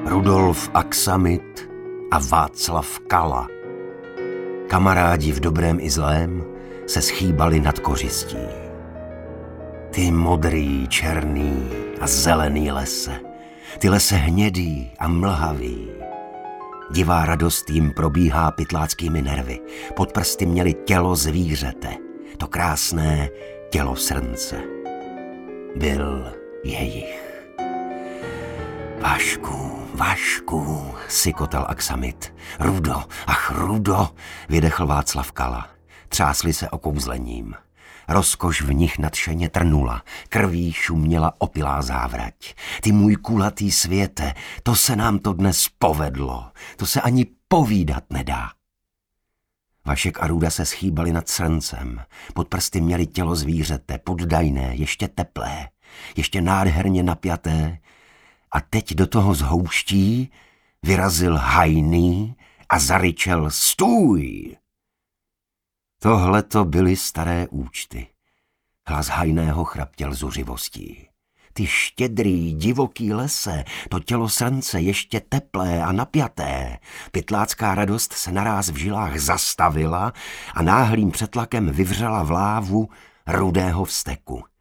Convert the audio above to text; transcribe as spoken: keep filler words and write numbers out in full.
Rudolf Aksamit a Václav Kala. Kamarádi v dobrém i zlém se schýbali nad kořistí. Ty modrý, černý a zelený lese, ty lese hnědý a mlhavý. Divá radost jim probíhá pytláckými nervy. Pod prsty měli tělo zvířete, to krásné tělo srnce. Byl jejich. Vašku, Vašku, sykotal Aksamit. Rudo, ach Rudo, vydechl Václav Kala. Třásli se okouzlením. Rozkoš v nich nadšeně trnula, krví šuměla opilá závrať. Ty můj kulatý světe, to se nám to dnes povedlo, to se ani povídat nedá. Vašek a Ruda se schýbali nad srncem, pod prsty měli tělo zvířete, poddajné, ještě teplé, ještě nádherně napjaté, a teď do toho z houští vyrazil hajný a zaryčel stůj. Tohle to byly staré účty. Hlas hajného chraptěl zuřivostí. Ty štědrý, divoký lese, to tělo srnce ještě teplé a napjaté. Pytlácká radost se naráz v žilách zastavila a náhlým přetlakem vyvřela v lávu rudého vzteku.